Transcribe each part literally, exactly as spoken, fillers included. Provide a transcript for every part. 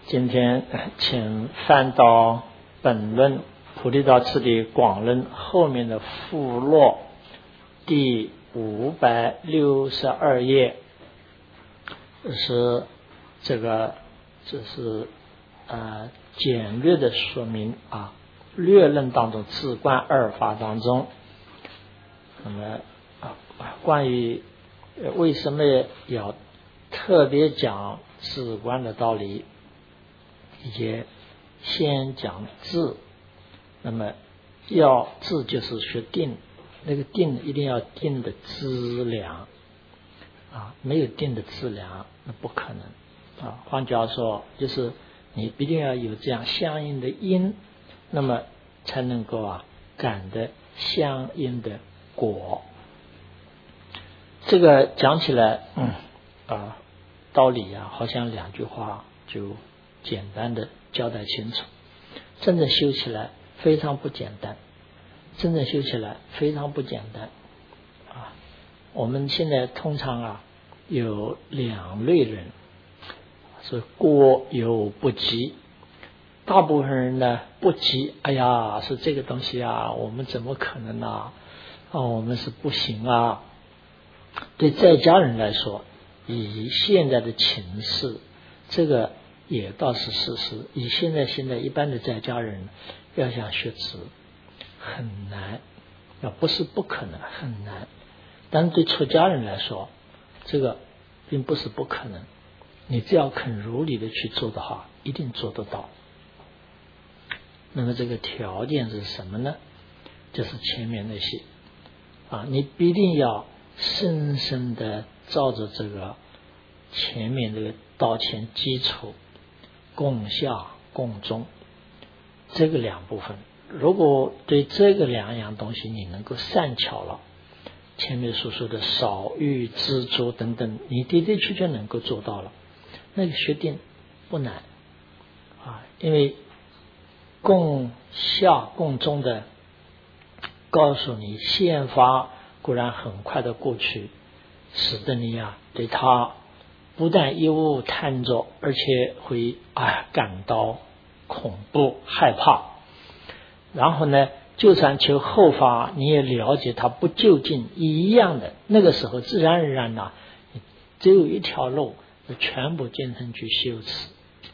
今天请翻到本论菩提道次第广论后面的附录第五百六十二页，是这个这是呃简略的说明啊，略论当中自观二法当中，那么啊关于为什么要特别讲自观的道理，以及先讲智，那么要智就是学定，那个定一定要定的资粮啊，没有定的资粮那不可能啊。换句话说，就是你一定要有这样相应的因，那么才能够啊感得相应的果。这个讲起来，嗯啊道理啊，好像两句话就简单的交代清楚。真正修起来非常不简单，真正修起来非常不简单啊！我们现在通常啊有两类人，所以过犹不及。大部分人呢不及，哎呀，是这个东西啊，我们怎么可能啊？啊，我们是不行啊！对在家人来说，以现在的情势，这个也倒是事实。以现在现在一般的在家人要想学持很难，啊不是不可能，很难。但是对出家人来说，这个并不是不可能。你只要肯如理的去做的话，一定做得到。那么这个条件是什么呢？就是前面那些啊，你必定要深深的照着这个前面这个道前基础共下共中这个两部分，如果对这个两样东西你能够善巧了，前面所说的少欲知足等等，你的的确确能够做到了，那个学定不难啊，因为共下共中的告诉你现法固然很快的过去，使得你啊对他不但一无贪着，而且会啊感到恐怖害怕。然后呢，就算求后法，你也了解它不究竟一样的，那个时候自然而然呢，只有一条路，全部进城去修持。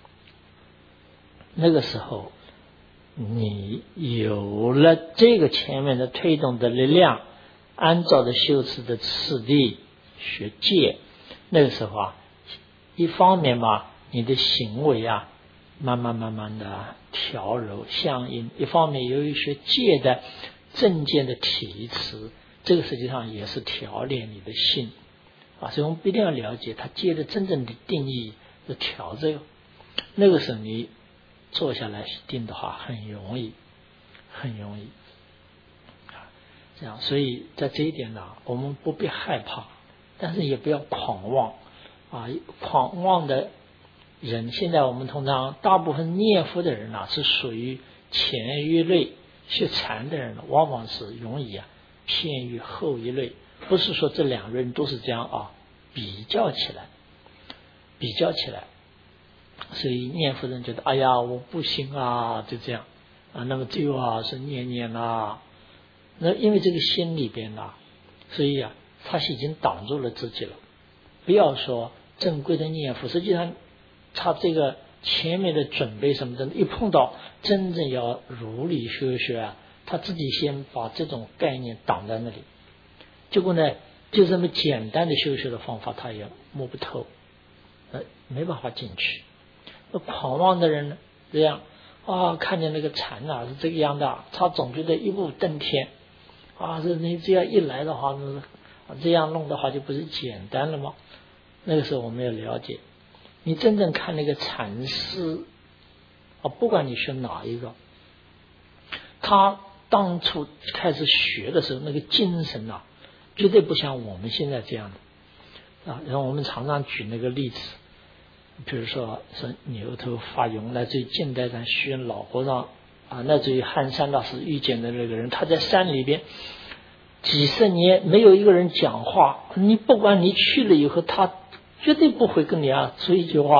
那个时候，你有了这个前面的推动的力量，按照的修持的次第学戒，那个时候啊，一方面嘛，你的行为啊，慢慢慢慢的调柔相应；一方面由于学戒的正见的体词，这个实际上也是调练你的心啊。所以我们一定要了解它戒的真正的定义的调这个。那个时候你坐下来定的话，很容易，很容易。这样，所以在这一点呢，我们不必害怕，但是也不要狂妄啊！狂妄的人，现在我们通常大部分念佛的人呢、啊，是属于前一类，学禅的人呢，往往是容易啊偏于后一类。不是说这两类人都是这样啊，比较起来，比较起来，所以念佛人觉得，哎呀，我不行啊，就这样啊。那么最后啊是念念啊。那因为这个心里边啊，所以啊，他是已经挡住了自己了。不要说正规的念佛，实际上他这个前面的准备什么的，一碰到真正要如理修学啊，他自己先把这种概念挡在那里。结果呢，就这么简单的修学的方法，他也摸不透，呃，没办法进去。那狂妄的人呢，这样啊，看见那个禅啊是这个样的，他总觉得一步登天。啊，这你这样一来的话，那这样弄的话就不是简单了吗？那个时候我们要了解，你真正看那个禅师啊，不管你学哪一个，他当初开始学的时候，那个精神啊，绝对不像我们现在这样的啊。然后我们常常举那个例子，比如说是牛头发勇，来自于近代上虚云老和尚。啊，那至于汉山大师遇见的那个人，他在山里边几十年没有一个人讲话，你不管你去了以后，他绝对不会跟你啊说一句话，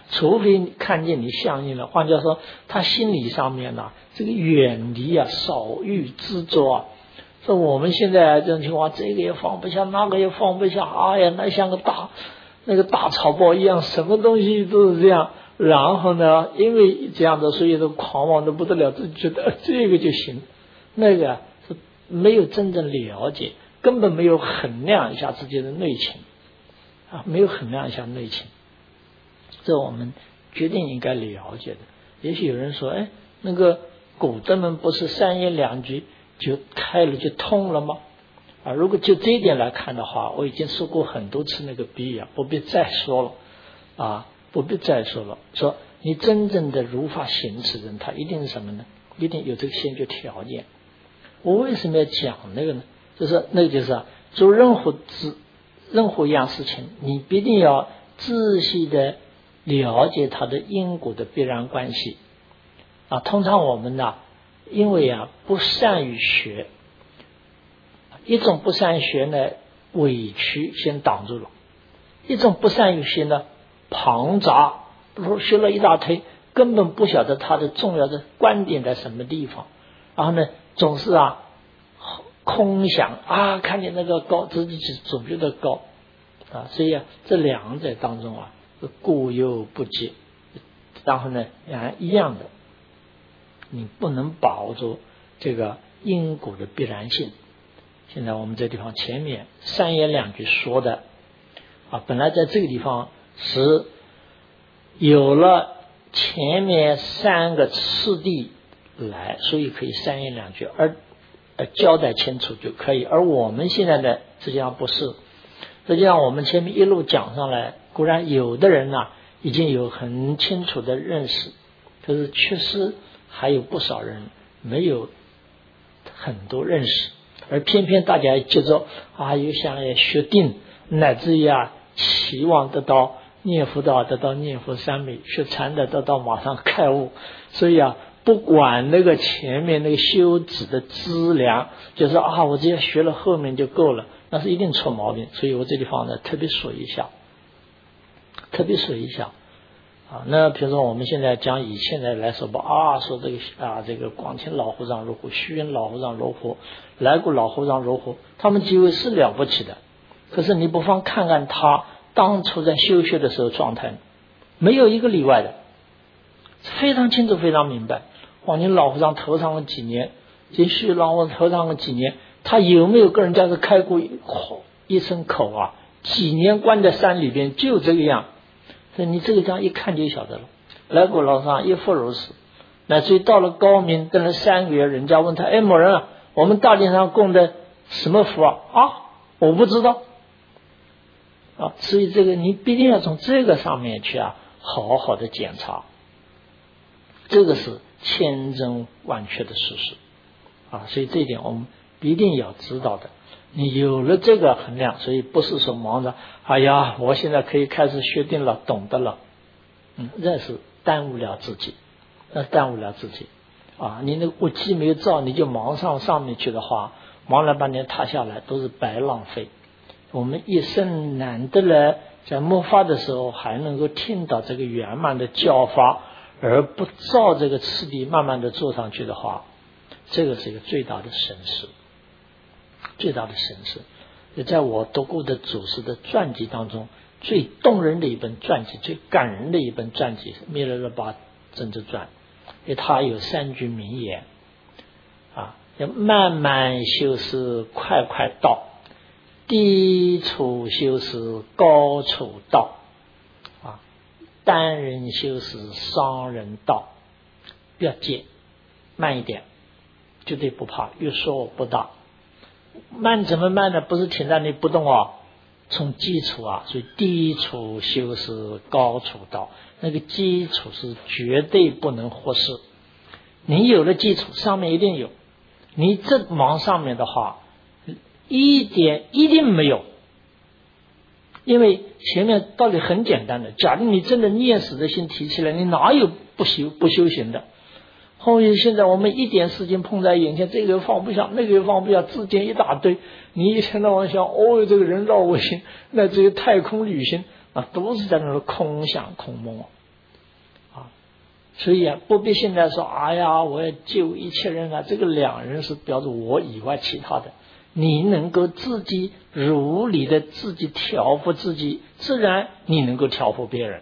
除非你看见你相应了，换句话说，他心理上面呢、啊，这个远离啊，少欲执着啊。说我们现在这种情况，这个也放不下，那个也放不下，哎呀，那像个大那个大草包一样，什么东西都是这样。然后呢，因为这样的，所以都狂妄的不得了，自己觉得这个就行，那个是没有真正了解，根本没有衡量一下自己的内情啊，没有衡量一下内情。这我们决定应该了解的。也许有人说，哎，那个古德们不是三言两句就开了就通了吗？啊，如果就这一点来看的话，我已经说过很多次那个比喻啊，不必再说了啊，不必再说了。说你真正的如法行持人，他一定是什么呢？一定有这个先决条件。我为什么要讲那个呢？就是那个就是啊，做任何事任何一样事情，你必定要仔细的了解它的因果的必然关系啊。通常我们呢，因为啊不善于学，一种不善于学呢，委屈先挡住了；一种不善于学呢，庞杂，比如说学了一大堆，根本不晓得它的重要的观点在什么地方，然后呢，总是啊空想啊，看见那个高，自己总觉得高啊，所以啊，这两者当中啊，过犹不及。然后呢，啊一样的，你不能把握住这个因果的必然性。现在我们这地方前面三言两句说的啊，本来在这个地方是有了前面三个次第来，所以可以三言两句而呃交代清楚就可以。而我们现在呢，实际上不是，实际上我们前面一路讲上来，固然有的人呢、啊、已经有很清楚的认识，可是确实还有不少人没有很多认识，而偏偏大家接着啊又想要学定，乃至于啊期望得到念佛的得到念佛三昧，学禅的得到马上开悟，所以啊不管那个前面那个修止的资粮，就是啊我只要学了后面就够了，那是一定出毛病。所以我这地方呢特别说一下，特别说一下啊。那比如说我们现在讲以现在来说吧，啊说这个啊这个广清老和尚如何，虚云老和尚如何，来古老和尚如何，他们几位是了不起的，可是你不妨看看他当初在修学的时候状态，没有一个例外的，非常清楚非常明白。广清老和尚头上了几年，这虚老和尚头上了几年，他有没有跟人家是开过一一声口啊？几年关在山里边就这个样，所以你这个这样一看就晓得了。来古老和尚亦复如此，乃至于到了高明跟了三个月，人家问他，哎某人啊，我们大殿上供的什么佛啊？啊我不知道啊。所以这个你必定要从这个上面去啊好好的检查，这个是千真万确的事实啊。所以这一点我们一定要知道的。你有了这个衡量，所以不是说忙着哎呀我现在可以开始学定了懂得了，嗯，那是耽误了自己，那是耽误了自己啊。你那个物机没有照，你就忙上上面去的话，忙了半天塌下来都是白浪费。我们一生难得了在末法的时候还能够听到这个圆满的教法，而不照这个次第慢慢的做上去的话，这个是一个最大的损失，最大的损失。也在我读过的祖师的传记当中，最动人的一本传记，最感人的一本传记是密勒日巴真智传，因为他有三句名言啊，要慢慢修饰快快到，低处修饰高处到啊，单人修饰双人到，不要急，慢一点，绝对不怕，越说不大。慢怎么慢呢？不是停在那不动啊，从基础啊，所以低处修饰高处到，那个基础是绝对不能忽视。你有了基础，上面一定有，你这忙上面的话一点一定没有，因为前面道理很简单的，假如你真的念死的心提起来，你哪有不修不修行的？后面现在我们一点事情碰在眼前，这个放不下，那个放不下，之间一大堆，你一天到晚想，哦，这个人绕我心，那这个太空旅行啊，都是在那儿空想空梦所以啊，不必现在说，哎呀，我要救一切人啊，这个两人是标注我以外其他的。你能够自己如理的自己调伏自己，自然你能够调伏别人。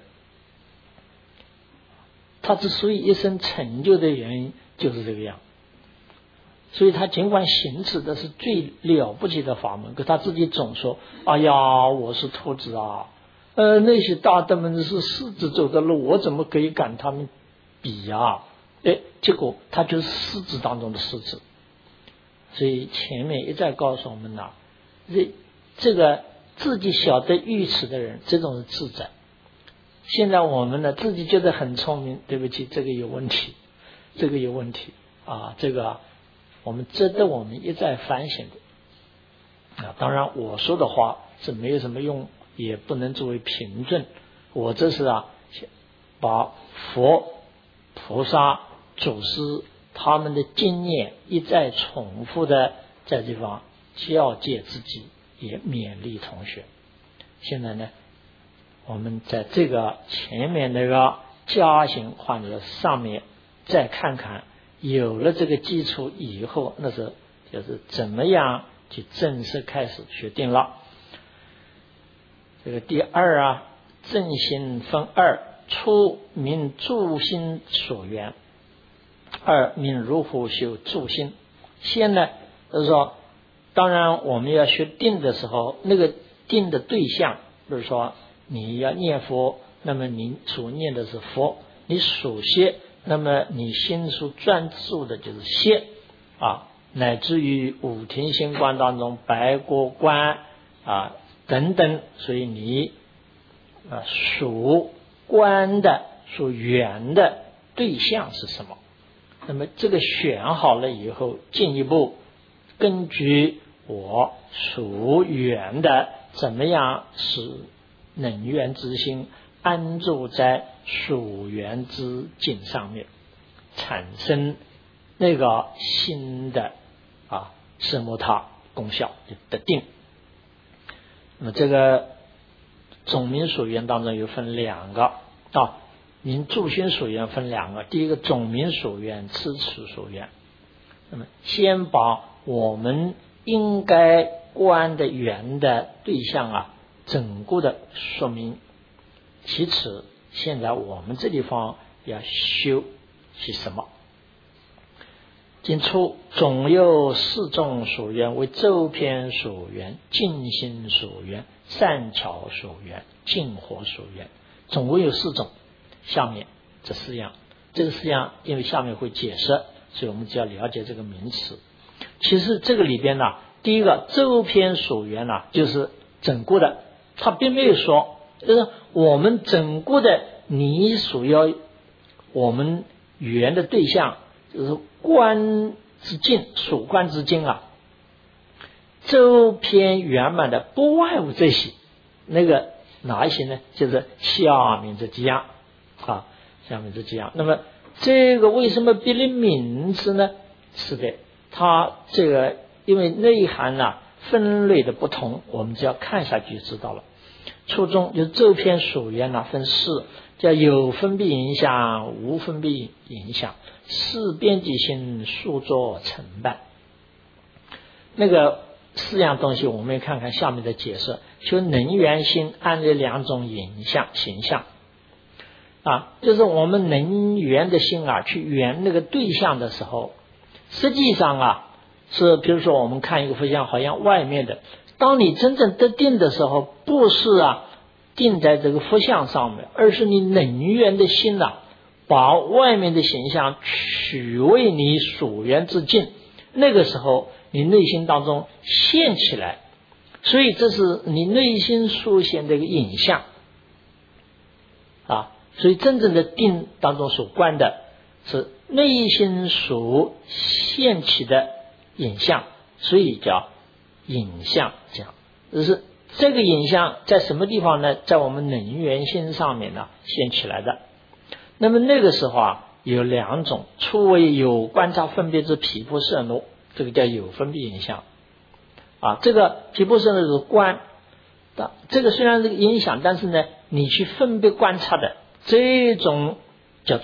他之所以一生成就的原因就是这个样。所以他尽管行持的是最了不起的法门，可他自己总说，哎呀，我是兔子啊，呃，那些大德们是狮子走的路，我怎么可以赶他们比呀、啊？哎，结果他就是狮子当中的狮子。所以前面一再告诉我们呐，这这个自己晓得愚痴的人，这种是自在。现在我们呢，自己觉得很聪明，对不起，这个有问题，这个有问题啊，这个我们值得我们一再反省的啊。当然，我说的话是没有什么用，也不能作为评论。我这是啊，把佛、菩萨、祖师他们的经验一再重复的在这地方教诫自己，也勉励同学。现在呢，我们在这个前面那个加行患者上面再看看，有了这个基础以后，那是就是怎么样去正式开始学定了。这个第二啊，正心分二：初明助心所缘，二明如虎修助心。先呢，就是说，当然我们要学定的时候，那个定的对象，比如说你要念佛，那么你所念的是佛；你属歇，那么你心所专注的就是歇啊，乃至于五庭心观当中白果观啊等等，所以你啊属观的属缘的对象是什么？那么这个选好了以后，进一步根据我属缘的怎么样使能缘之心安住在属缘之境上面，产生那个新的啊奢摩他功效的定。那么这个总名属缘当中有分两个啊，明助心属缘分两个，第一个总名属缘，次持属缘。那么先把我们应该观的缘的对象啊整个的说明，其次现在我们这地方要修是什么？今初总有四种属缘，为周遍属缘、静心属缘、善巧属缘、净火属缘，总共有四种。下面这四样，这个四样因为下面会解释，所以我们只要了解这个名词。其实这个里边呢，第一个周遍属缘呢，就是整个的，他并没有说，就是我们整个的你所要我们缘的对象，就是观之境，属观之境啊，周遍圆满的不外乎这些，那个哪一些呢？就是下面这几样啊，下面这几样。那么这个为什么别的名字呢？是的，它这个因为内涵啊分类的不同，我们只要看下去就知道了。初中就是周遍属缘呢，分四，叫有分别影响、无分别影响、四边际性、数作成办。那个四样东西，我们看看下面的解释。就能缘心按这两种影像形象啊，就是我们能缘的心啊，去缘那个对象的时候，实际上啊是，比如说我们看一个佛像，好像外面的。当你真正得定的时候，不是啊定在这个佛像上面，而是你能缘的心啊，把外面的形象取为你所缘之境，那个时候你内心当中现起来，所以这是你内心出现的一个影像啊。所以真正的定当中所观的是内心所现起的影像，所以叫影像讲，就是这个影像在什么地方呢？在我们能缘心上面呢现起来的。那么那个时候啊有两种，初为有观察分别之毗婆舍那，这个叫有分别影像啊。这个毗婆舍那是观，这个虽然是个影响，但是呢你去分别观察的这种叫做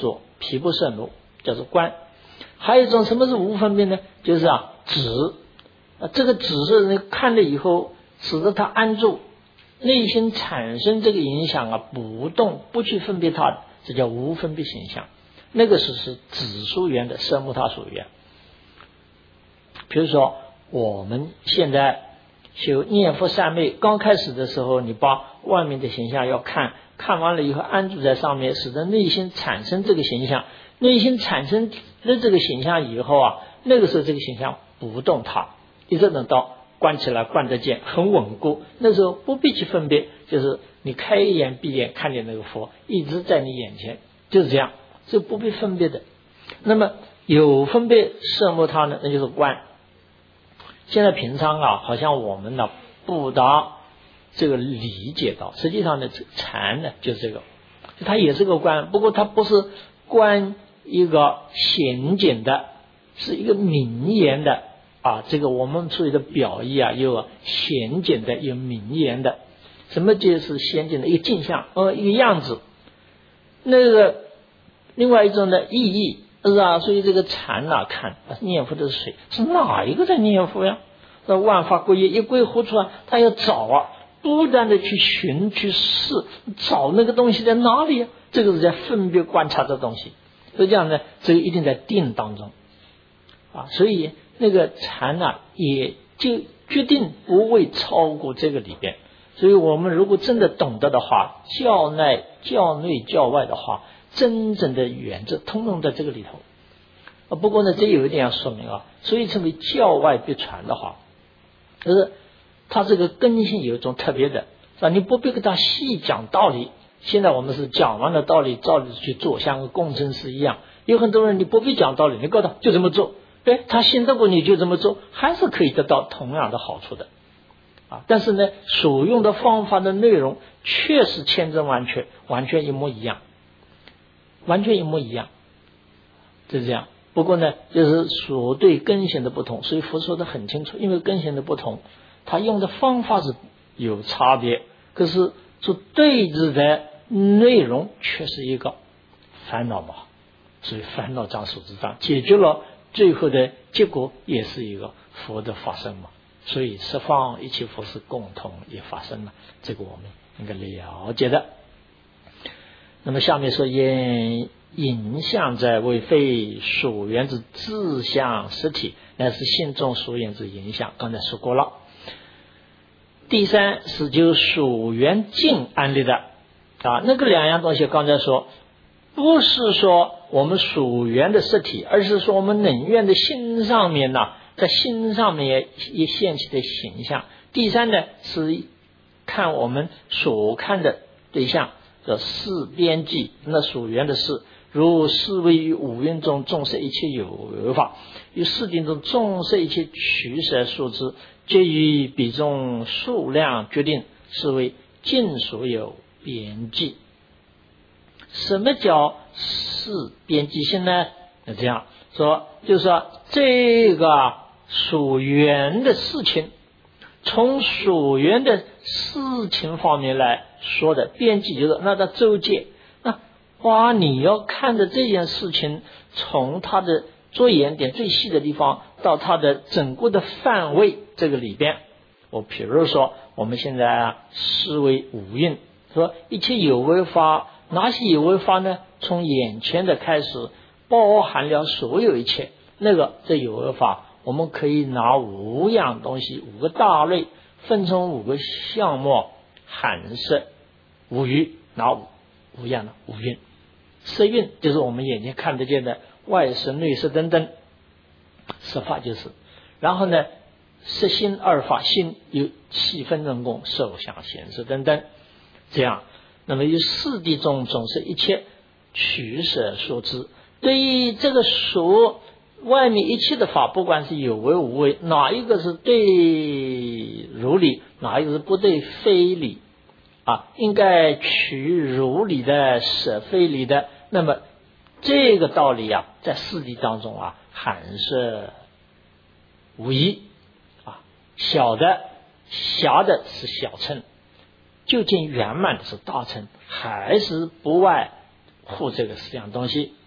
皮不摄奴，叫做观。还有一种什么是无分别呢？就是啊止，啊这个止是那看了以后，使得它安住，内心产生这个影响啊，不动不去分别它，这叫无分别形象。那个是是止属缘的，色目他属缘。比如说我们现在修念佛三昧，刚开始的时候，你把外面的形象要看，看完了以后安住在上面，使得内心产生这个形象。内心产生了这个形象以后啊，那个时候这个形象不动它，一直等到关起来关得见，很稳固。那时候不必去分别，就是你开眼闭眼看见那个佛一直在你眼前，就是这样，是不必分别的。那么有分别摄目他呢，那就是观。现在平常啊，好像我们呢不大这个理解到，实际上呢，禅呢就是这个，它也是个观，不过它不是观一个显简的，是一个明言的啊。这个我们处理的表意啊，有显简的，有明言的。什么就是显简的一个镜像，呃，一个样子。那个另外一种呢，意义。是啊，所以这个禅啊，看念佛的是谁？是哪一个在念佛呀？那万法归一，一归呼出来，他要找啊，不断的去寻去试，找那个东西在哪里呀？这个是在分别观察的东西。所以这样呢，这个一定在定当中啊。所以那个禅啊，也就决定不会超过这个里边。所以我们如果真的懂得的话，教内教内教外的话，真正的原则通通在这个里头啊。不过呢，这有一点要说明啊，所以称为教外必传的话，就是它这个根性有一种特别的啊，你不必跟他细讲道理。现在我们是讲完了道理，照着去做，像个工程师一样。有很多人你不必讲道理，你告诉他就这么做，哎，他信得过你就这么做，还是可以得到同样的好处的啊。但是呢，所用的方法的内容确实千真万确，完全一模一样。完全一模一样，就是这样。不过呢，就是所对根性的不同，所以佛说的很清楚，因为根性的不同，他用的方法是有差别，可是所对峙的内容却是一个烦恼嘛，所以烦恼障所知障解决了，最后的结果也是一个佛的发生嘛。所以十方一切佛是共同也发生了，这个我们应该了解的。那么下面说，因影像者为非所缘之自相实体，乃是心中所缘之影像。刚才说过了。第三是就所缘境安立的啊，那个两样东西刚才说，不是说我们所缘的实体，而是说我们能缘的心上面呢、啊，在心上面也也现起的形象。第三呢是看我们所看的对象。叫四边际，那所缘的事，如是谓于五蕴中众生一切有为法，于四定中众生一切取舍数之，皆于彼中数量决定，是为尽所有边际。什么叫四边际性呢？那这样说，就是说这个所缘的事情，从所缘的事情方面来说的边际，就是那个周界。那哇，你要看的这件事情，从它的着眼点最细的地方到它的整个的范围这个里边，我比如说我们现在啊视为五蕴，说一切有为法，哪些有为法呢？从眼前的开始，包含了所有一切。那个这有为法，我们可以拿五样东西，五个大类，分成五个项目：含摄、五蕴，拿五五样的五蕴。色蕴就是我们眼睛看得见的外色、内色等等，色法就是。然后呢，色心二法，心有细分人工、受想行识等等，这样。那么有四谛中总是一切取舍所知。对于这个所外面一切的法，不管是有为无为，哪一个是对如理，哪一个是不对非理啊？应该取如理的，舍非理的。那么这个道理啊，在四谛当中啊，含摄无疑啊，小的狭的是小乘，究竟圆满的是大乘，还是不外乎这个四样东西。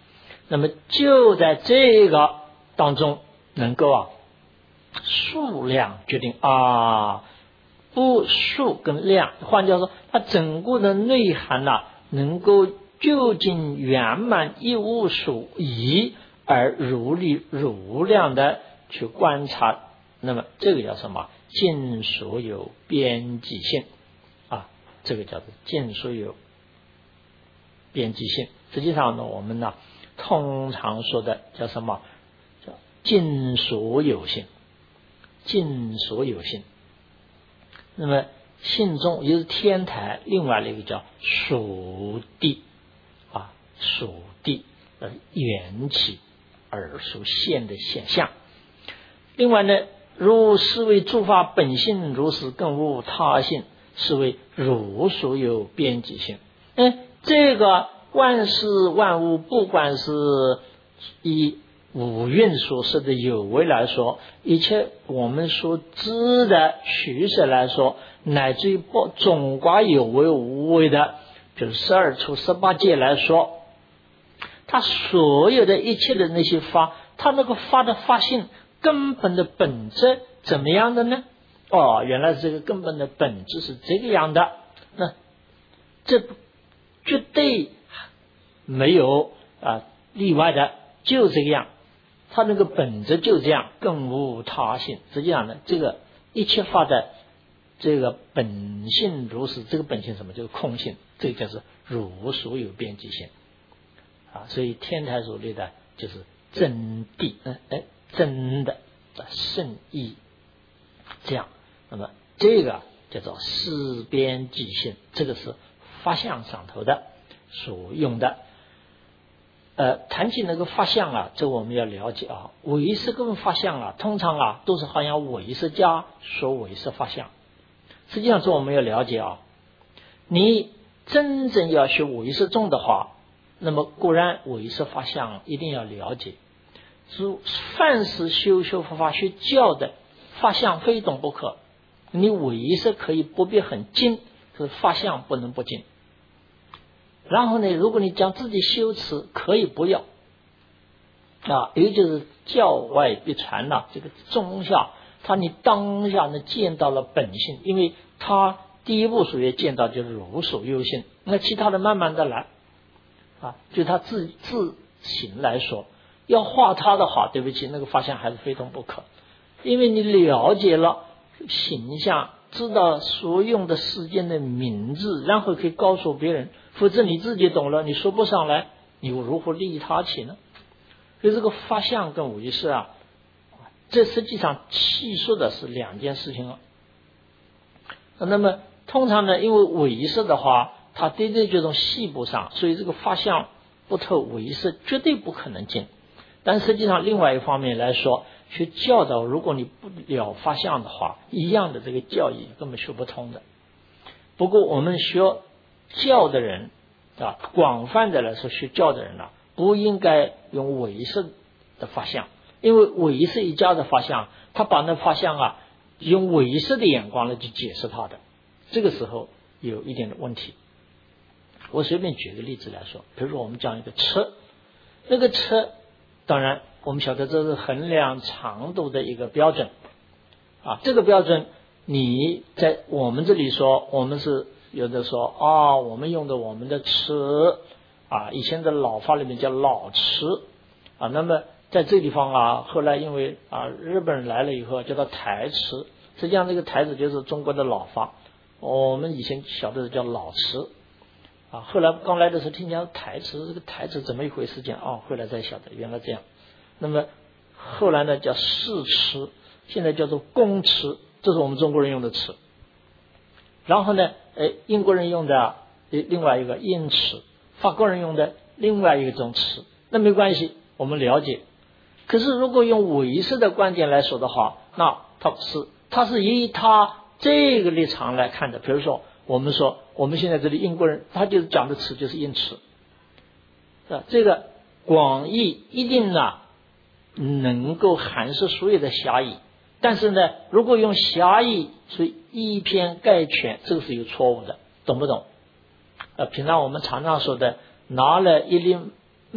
那么就在这个当中能够啊数量决定啊，不数跟量，换句话说，它整个的内涵呐、啊，能够究竟圆满一无所疑而如理如量的去观察，那么这个叫什么？尽所有边际性啊，这个叫做尽所有边际性。实际上呢，我们呢通常说的叫什么？叫尽所有性，尽所有性。那么性中也是天台，另外的一个叫属地啊，属地呃缘起而属现的现象。另外呢，如是为诸法本性如是，更无他性，是为如所有边际性。嗯，这个万事万物，不管是以五蕴所示的有为来说，一切我们所知的取舍来说，乃至于不总卦有为无为的，就是十二处十八界来说，它所有的一切的那些法，它那个法的法性根本的本质怎么样的呢？哦，原来这个根本的本质是这个样的。那这绝对没有啊例外的，就这个样，它那个本质就这样，更无他性。实际上呢，这个一切法的这个本性如是，这个本性什么？就是空性，这个就是如所有边际性啊。所以天台所列的就是真谛，嗯哎，真的圣意，这样。那么这个叫做思边际性，这个是法相上头的所用的。呃，谈起那个法相啊，这我们要了解啊，唯识跟法相啊，通常啊都是好像唯识家说唯识法相。实际上这我们要了解啊，你真正要学唯识宗的话，那么固然唯识法相一定要了解。是凡是修修佛法学教的法相非懂不可。你唯识可以不必很精，可是法相不能不精。然后呢，如果你讲自己修持，可以不要啊，也就是教外必传呐、啊。这个中下，他你当下呢见到了本性，因为他第一步所要见到就是如所有性，那其他的慢慢的来啊，就他自自行来说。要画他的话，对不起，那个法相还是非懂不可，因为你了解了形象，知道所用的世间的名字，然后可以告诉别人，否则你自己懂了，你说不上来，你又如何利益他起呢？所以这个法相跟唯识啊，这实际上细说的是两件事情了。那么通常呢，因为唯识的话，它对对这种细部上，所以这个法相不透唯识绝对不可能进。但实际上另外一方面来说，学教导，如果你不了法相的话，一样的这个教义根本学不通的。不过我们学教的人啊，广泛的来说学教的人啊，不应该用唯识的法相，因为唯识一家的法相，他把那法相啊用唯识的眼光来去解释他的，这个时候有一点的问题。我随便举个例子来说，比如说我们讲一个车，那个车当然我们晓得这是衡量长度的一个标准啊，这个标准你在我们这里说，我们是有的说啊，我们用的我们的尺啊，以前的老法里面叫老尺啊，那么在这个地方啊，后来因为啊日本人来了以后叫它台尺，实际上这个台尺就是中国的老法，我们以前晓得的叫老尺啊，后来刚来的时候听讲台尺，这个台尺怎么一回事？讲哦，后来才晓得原来这样。那么后来呢叫市尺，现在叫做公尺，这是我们中国人用的尺。然后呢，呃，英国人用的另外一个英尺，法国人用的另外一种尺，那没关系，我们了解。可是如果用唯识的观点来说的话，那它是它是以他这个立场来看的。比如说我们说我们现在这里英国人他就是讲的尺就是英尺啊，这个广义一定啊能够涵饰所有的狭义，但是呢如果用狭义所以以偏概全，这个是有错误的，懂不懂？呃，平常我们常常说的拿了一粒麦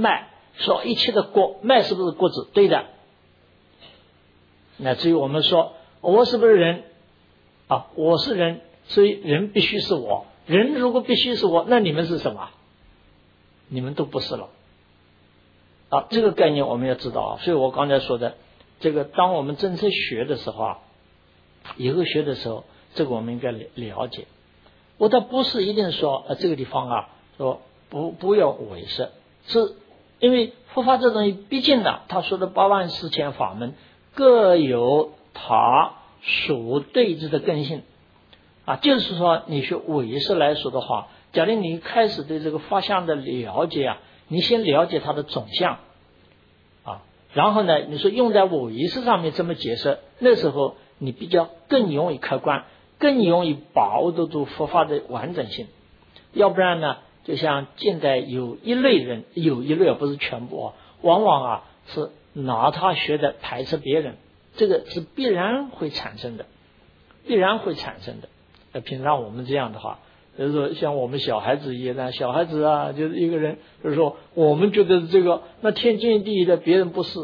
说一切的果，麦是不是果子？对的。乃至于我们说我是不是人啊？我是人，所以人必须是我。人如果必须是我，那你们是什么？你们都不是了啊！这个概念我们要知道啊。所以我刚才说的这个，当我们真正学的时候啊，以后学的时候，这个我们应该了解。我倒不是一定说呃这个地方啊，说不不要违失，是因为佛法这东西，毕竟呢，他说的八万四千法门各有它属对治的根性啊，就是说你学唯识来说的话，假如你开始对这个法相的了解啊，你先了解它的总相啊，然后呢，你说用在唯识上面这么解释，那时候你比较更容易客观，更容易把握得住佛法的完整性。要不然呢，就像近代有一类人，有一类不是全部啊，往往啊是拿他学的排斥别人，这个是必然会产生的，必然会产生的。呃，平常我们这样的话，就是说像我们小孩子一样，小孩子啊，就是一个人，就是说我们觉得这个那天经地义的，别人不是。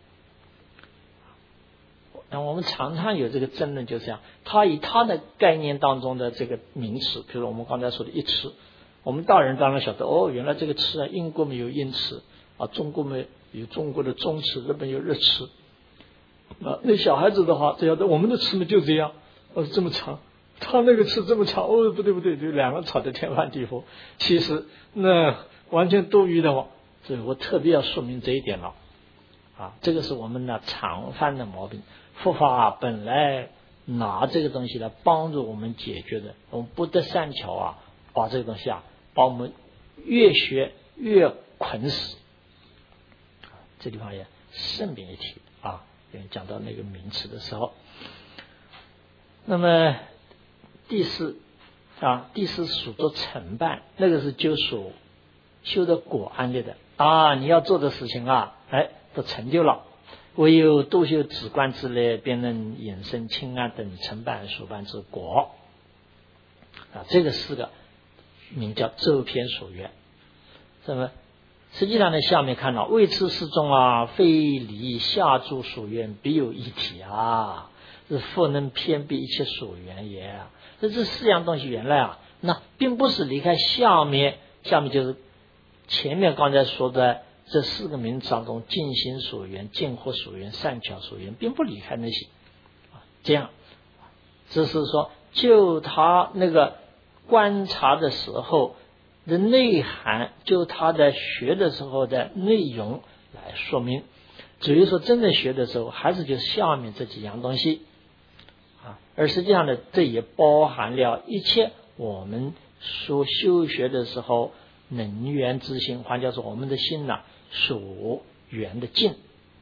那我们常常有这个争论，就是这样，他以他的概念当中的这个名词，比如我们刚才说的一词，我们大人当然晓得，哦，原来这个词啊，英国没有英词啊，中国没有中国的中词，日本有日词啊。那小孩子的话，只晓得我们的词嘛就这样，哦，这么长，他那个词这么长，哦，不对不对，就两个吵得天翻地覆。其实那完全多余的话，所以我特别要说明这一点了啊，这个是我们呢常犯的毛病。佛法啊，本来拿这个东西来帮助我们解决的，我们不得善巧啊，把这个东西啊，把我们越学越捆死。这地方也顺便一提啊，讲到那个名词的时候。那么第四啊，第四属作成办，那个是就属修的果安立的啊，你要做的事情啊，哎，都成就了。唯有多修止观之类，便能引生清安等成办属办之果啊。这个四个名叫周篇属愿。那么实际上呢，下面看到为此四中啊，非离下诸属愿，必有一体啊，是复能偏避一切属愿也啊。这这四样东西原来啊，那并不是离开下面，下面就是前面刚才说的。这四个名词当中，净心所缘、净惑所缘、善巧所缘，并不离开那些啊。这样，只是说就他那个观察的时候的内涵，就他在学的时候的内容来说明。至于说真正学的时候，还是就下面这几样东西啊。而实际上呢，这也包含了一切我们所修学的时候能缘之心，换句话说，我们的心呐、啊。属缘的净。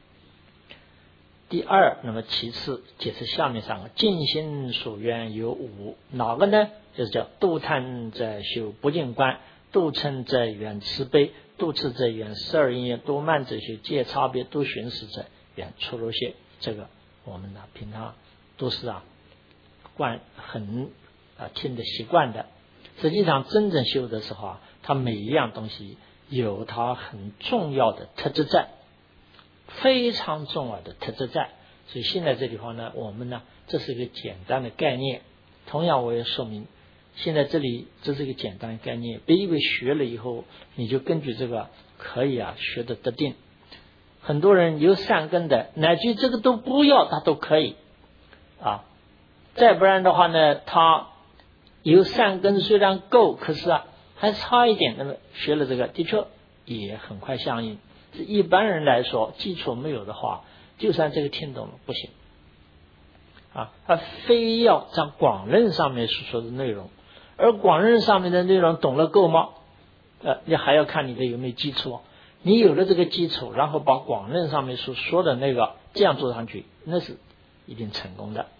第二，那么其次解释下面三个净心属缘有五，哪个呢？就是叫度贪者修不净观，度嗔者缘慈悲，度痴者缘十二因缘，度慢者修戒差别，度寻思者缘出入谢。这个我们呢平常都是啊惯很啊听的习惯的。实际上真正修的时候啊，它每一样东西有它很重要的特质在，非常重要的特质在。所以现在这地方呢，我们呢这是一个简单的概念。同样我也说明，现在这里这是一个简单的概念，别以为学了以后你就根据这个可以啊学得得定。很多人有善根的，乃至这个都不要他都可以啊。再不然的话呢，他有善根虽然够，可是啊还差一点，那么学了这个的确也很快相应。是一般人来说，基础没有的话，就算这个听懂了不行啊，他非要在广论上面所说的内容，而广论上面的内容懂了够吗？呃，你还要看你的有没有基础。你有了这个基础，然后把广论上面所说的那个这样做上去，那是一定成功的。